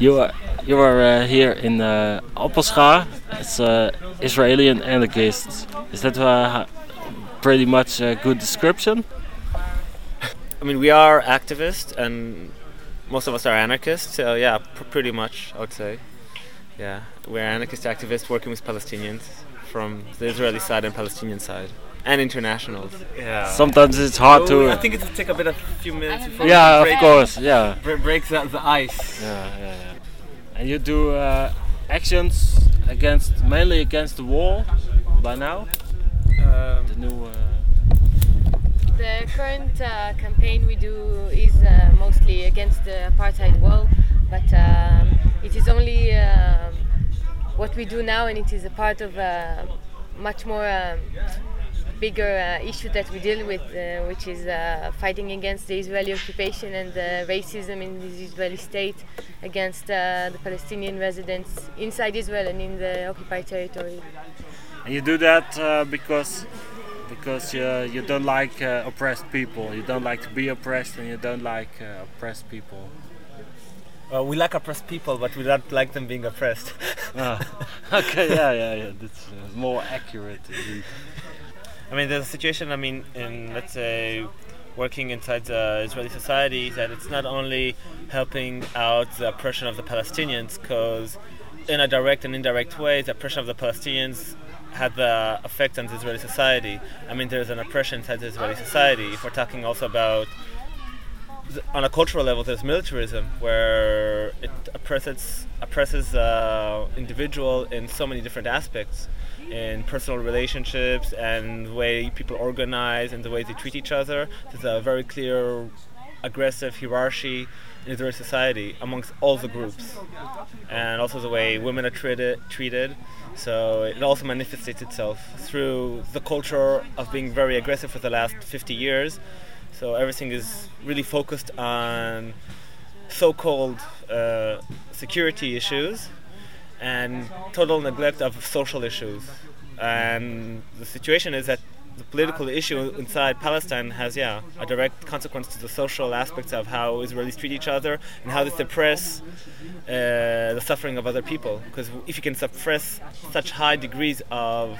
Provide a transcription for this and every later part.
You are here in Appelscha. It's Israeli anarchists. Is that pretty much a good description? I mean, we are activists, and most of us are anarchists. So yeah, pretty much, I would say. Yeah, we're anarchist activists working with Palestinians from the Israeli side and Palestinian side, and internationals. Yeah. Sometimes it's hard to. I think it'll take a few minutes before. Yeah, of course. Yeah. Breaks the ice. Yeah. And you do actions mainly against the wall by now. The new. The current campaign we do is mostly against the apartheid wall, but it is only what we do now, and it is a part of a much more bigger issue that we deal with, which is fighting against the Israeli occupation and the racism in the Israeli state against the Palestinian residents inside Israel and in the occupied territory. And you do that because you don't like oppressed people. You don't like to be oppressed, and you don't like oppressed people. We like oppressed people, but we don't like them being oppressed. Okay, yeah. That's more accurate indeed. I mean, there's a situation, in, let's say, working inside the Israeli society, that it's not only helping out the oppression of the Palestinians, because in a direct and indirect way, the oppression of the Palestinians had the effect on the Israeli society. I mean, there's an oppression inside the Israeli society. If we're talking also about, on a cultural level, there's militarism, where it oppresses individual in so many different aspects, in personal relationships and the way people organize and the way they treat each other. There's a very clear aggressive hierarchy in Israeli society amongst all the groups, and also the way women are treated. So it also manifests itself through the culture of being very aggressive for the last 50 years. So everything is really focused on so-called security issues and total neglect of social issues. And the situation is that the political issue inside Palestine has, a direct consequence to the social aspects of how Israelis treat each other and how they suppress the suffering of other people. Because if you can suppress such high degrees of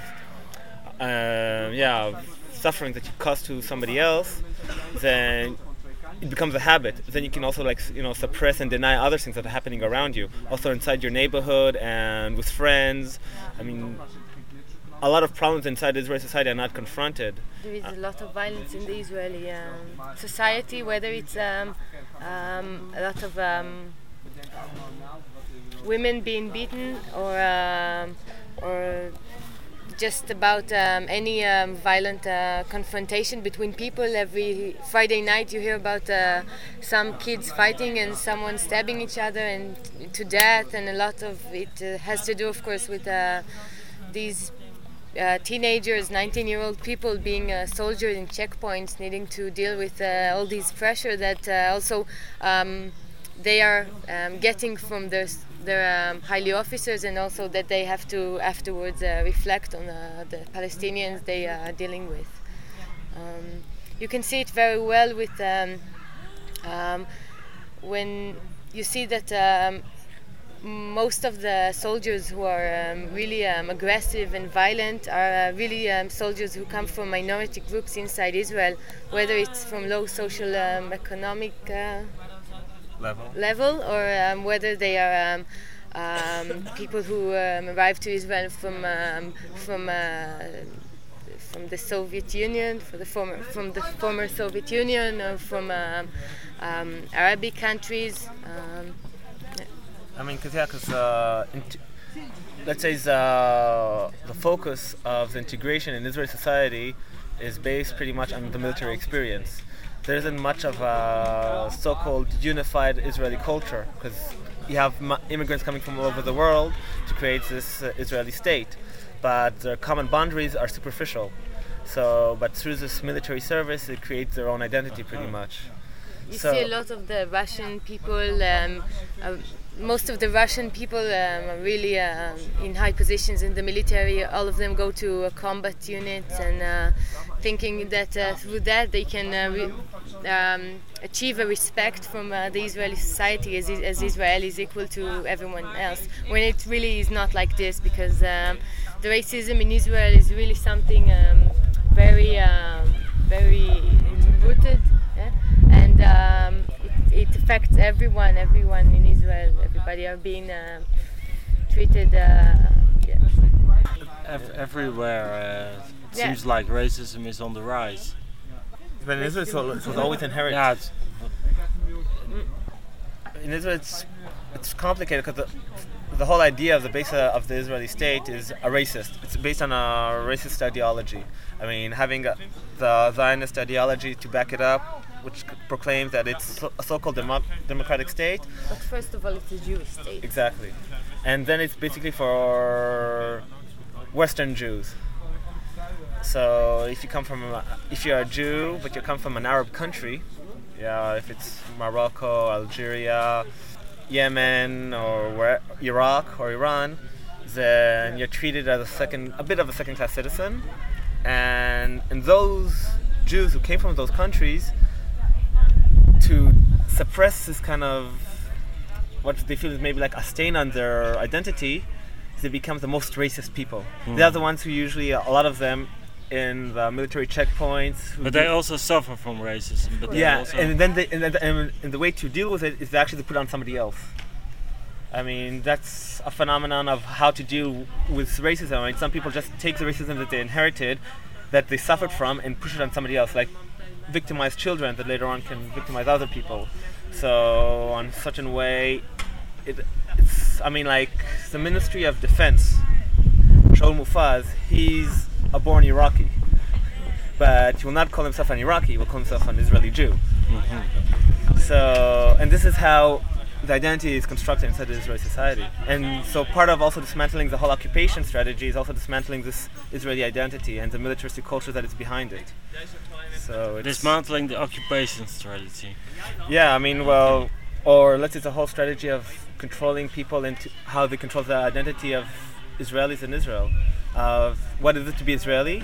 suffering that you cause to somebody else, then it becomes a habit. Then you can also suppress and deny other things that are happening around you, also inside your neighborhood and with friends. I mean, a lot of problems inside Israeli society are not confronted. There is a lot of violence in the Israeli society, whether it's a lot of women being beaten or just about any violent confrontation between people. Every Friday night you hear about some kids fighting and someone stabbing each other and to death, and a lot of it has to do, of course, with these teenagers, 19-year-old people being soldiers in checkpoints, needing to deal with all these pressure that also they are getting from their highly officers, and also that they have to afterwards reflect on the Palestinians they are dealing with. You can see it very well with when you see that most of the soldiers who are really aggressive and violent are really soldiers who come from minority groups inside Israel, whether it's from low social economic level or whether they are people who arrived to Israel from the Soviet Union, from the former Soviet Union, or from Arabic countries. I mean, because let's say the focus of the integration in Israeli society is based pretty much on the military experience. There isn't much of a so-called unified Israeli culture, because you have immigrants coming from all over the world to create this Israeli state, but their common boundaries are superficial. So, but through this military service, it creates their own identity pretty much. You see a lot of the Russian people most of the Russian people are really in high positions in the military. All of them go to combat units and thinking that through that they can achieve a respect from the Israeli society as Israel is equal to everyone else, when it really is not like this, because the racism in Israel is really something very rooted, yeah? And it affects everyone in Israel. Everybody are being treated Everywhere it seems like racism is on the rise. But in Israel, it was always inherent. Yeah, In Israel, it's complicated because the whole idea of the base of the Israeli state is a racist. It's based on a racist ideology. I mean, having the Zionist ideology to back it up, which proclaims that it's a so-called democratic state. But first of all, it's a Jewish state. Exactly. And then it's basically for Western Jews. So if you're a Jew, but you come from an Arab country, if it's Morocco, Algeria, Yemen, or Iraq or Iran, then you're treated as a bit of a second-class citizen. And those Jews who came from those countries, to suppress this kind of what they feel is maybe like a stain on their identity, they become the most racist people. They are the ones who usually, a lot of them, in the military checkpoints. But they also suffer from racism. But and the way to deal with it is to actually put it on somebody else. I mean, that's a phenomenon of how to deal with racism. I mean, some people just take the racism that they inherited, that they suffered from, and push it on somebody else, like victimize children that later on can victimize other people. So, on such a way, it's, I mean, like the Ministry of Defense, Shaul Mufaz, he's a born Iraqi, but he will not call himself an Iraqi, he will call himself an Israeli Jew. Mm-hmm. So, and this is how the identity is constructed inside the Israeli society. And so part of also dismantling the whole occupation strategy is also dismantling this Israeli identity and the militaristic culture that is behind it. So it's dismantling the occupation strategy. Yeah, I mean, well, or let's say it's a whole strategy of controlling people into how they control the identity of Israelis in Israel. Of what is it to be Israeli?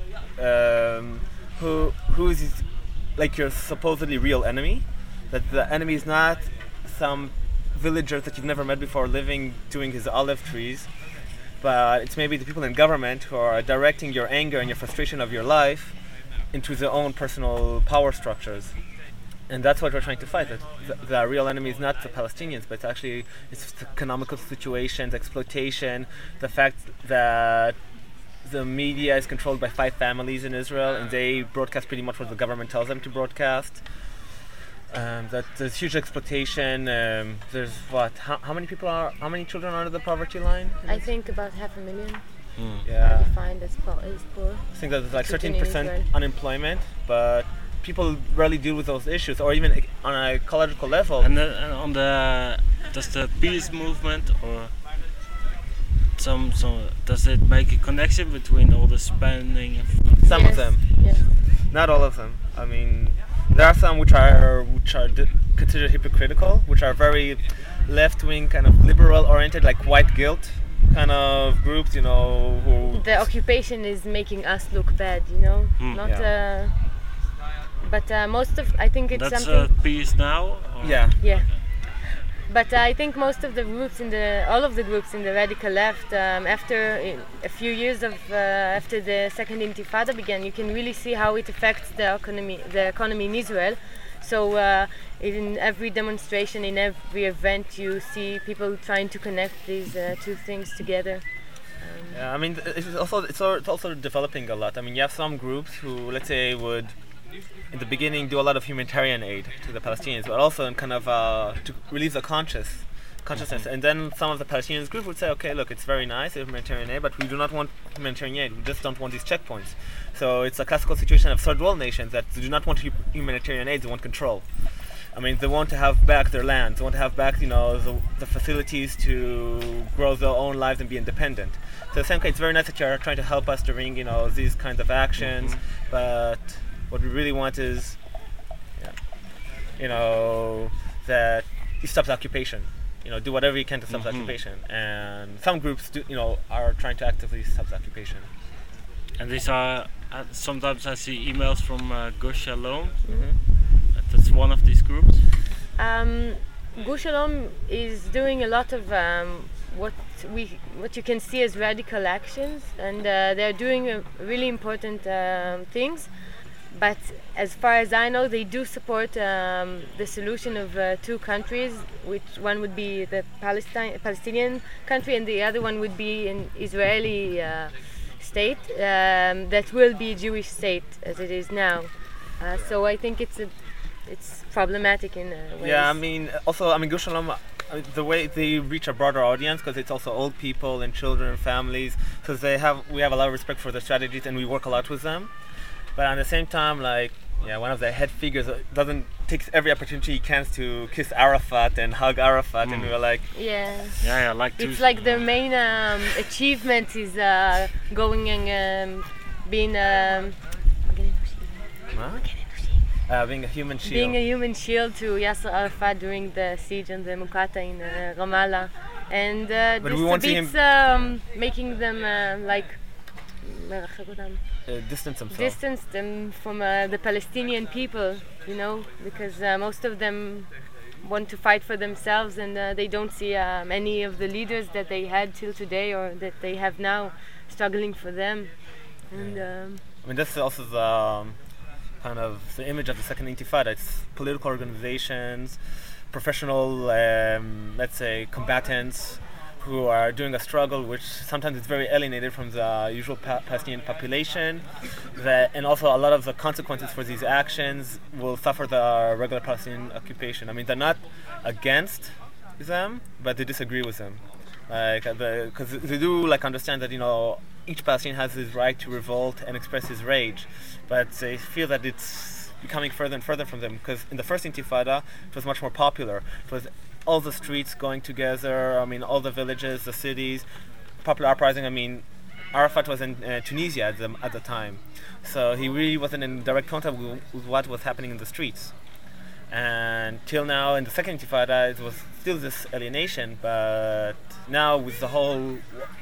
Who is like your supposedly real enemy? That the enemy is not some villager that you've never met before living doing his olive trees, but it's maybe the people in government who are directing your anger and your frustration of your life into their own personal power structures. And that's what we're trying to fight. That the real enemy is not the Palestinians, but it's the economical situations, exploitation, the fact that the media is controlled by 5 families in Israel and they broadcast pretty much what the government tells them to broadcast. That there's huge exploitation. There's how many children are under the poverty line? I think about 500,000. Yeah. Are defined as poor. I think that there's like 13% unemployment, but people rarely deal with those issues, or even on an ecological level. And does the peace movement or does it make a connection between all the spending? Some of them, not all of them. I mean, there are some which are considered hypocritical, which are very left-wing, kind of liberal-oriented, like white guilt kind of groups, who... The occupation is making us look bad, But most of, I think it's that's something... That's peace now? Or? Yeah. But I think most of the groups all of the groups in the radical left, after a few years after the second Intifada began, you can really see how it affects the economy in Israel. So in every demonstration, in every event, you see people trying to connect these two things together. I mean, it's also developing a lot. I mean, you have some groups who, let's say, would in the beginning do a lot of humanitarian aid to the Palestinians, but also in kind of to relieve the consciousness. And then some of the Palestinian groups would say, okay, look, it's very nice, humanitarian aid, but we do not want humanitarian aid. We just don't want these checkpoints. So it's a classical situation of third world nations that do not want humanitarian aid; they want control. I mean, they want to have back their land. They want to have back, the facilities to grow their own lives and be independent. So the same case, it's very nice that you're trying to help us during, these kinds of actions, but what we really want is, that you stop the occupation. do whatever you can to stop the occupation. And some groups are trying to actively stop the occupation. And these are sometimes I see emails from Gush Shalom. That's one of these groups. Gush Shalom is doing a lot of what you can see as radical actions, and they're doing really important things. But as far as I know, they do support the solution of two countries, which one would be the Palestinian country, and the other one would be an Israeli state that will be a Jewish state as it is now. So I think it's problematic in ways. Yeah, Gush Shalom, the way they reach a broader audience, because it's also old people and children and families, because we have a lot of respect for their strategies and we work a lot with them. But at the same time, one of the head figures takes every opportunity he can to kiss Arafat and hug Arafat, and we were like, it's like their main achievement is going and being being a human shield. Being a human shield to Yasser Arafat during the siege on the Muqata in Ramallah, and making them distance them from the Palestinian people, because most of them want to fight for themselves, and they don't see any of the leaders that they had till today or that they have now struggling for them. And this is also the kind of the image of the Second Intifada. It's political organizations, professional, let's say, combatants who are doing a struggle which sometimes is very alienated from the usual Palestinian population, and also a lot of the consequences for these actions will suffer the regular Palestinian occupation. They're not against them, but they disagree with them. Because they do understand that each Palestinian has his right to revolt and express his rage, but they feel that it's becoming further and further from them. Because in the first Intifada, it was much more popular. It was all the streets going together. All the villages, the cities, popular uprising. Arafat was in Tunisia at the time, so he really wasn't in direct contact with what was happening in the streets. And till now, in the Second Intifada, it was still this alienation, but now with the whole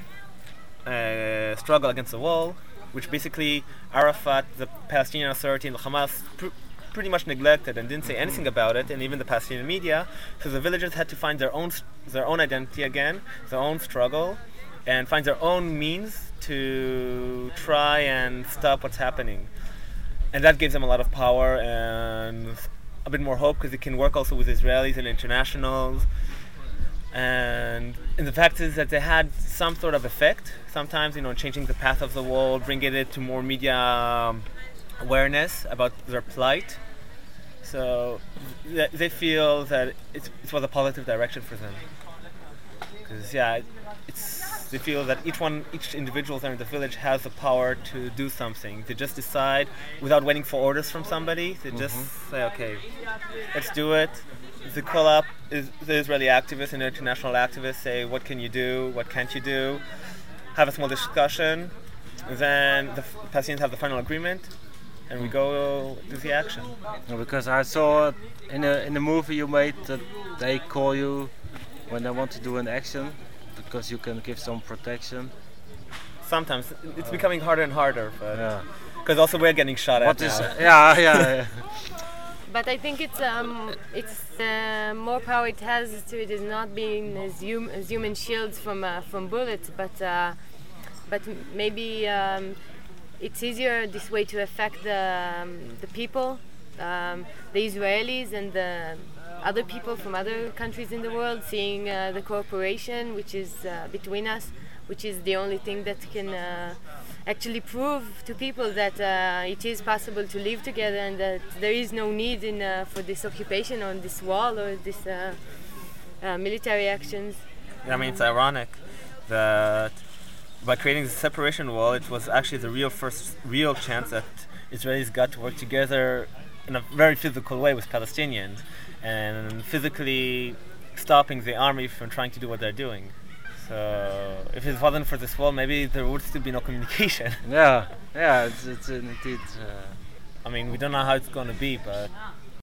struggle against the wall, which basically Arafat, the Palestinian Authority, and the Hamas pretty much neglected and didn't say anything about it, and even the Palestinian media. So the villagers had to find their own identity again, their own struggle, and find their own means to try and stop what's happening. And that gives them a lot of power and a bit more hope, because it can work also with Israelis and internationals. And the fact is that they had some sort of effect sometimes, changing the path of the wall, bringing it to more media awareness about their plight. So they feel that it was a positive direction for them. Because they feel that each individual there in the village has the power to do something. They just decide without waiting for orders from somebody. They just say, okay, let's do it. They call up the Israeli activists and international activists, say, what can you do, what can't you do? Have a small discussion. Then the Palestinians have the final agreement, and we go do the action. Because I saw in the movie you made that they call you when they want to do an action, because you can give some protection. Sometimes it's becoming harder and harder, but because also we're getting shot at now. Yeah. But I think it's more power it has to it is not being as human shields from bullets, but maybe it's easier this way to affect the people, the Israelis and the other people from other countries in the world, seeing the cooperation which is between us, which is the only thing that can actually prove to people that it is possible to live together, and that there is no need for this occupation on this wall or this military actions. It's ironic that by creating the separation wall, it was actually the first real chance that Israelis got to work together in a very physical way with Palestinians, and physically stopping the army from trying to do what they're doing. So if it wasn't for this wall, maybe there would still be no communication. Yeah, it's indeed. We don't know how it's going to be, but